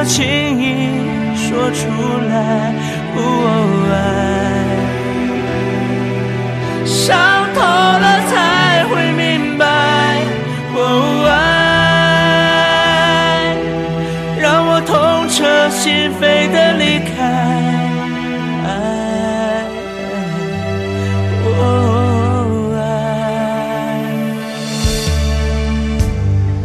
么轻易说出来，伤透了才会明白，爱让我痛彻心扉。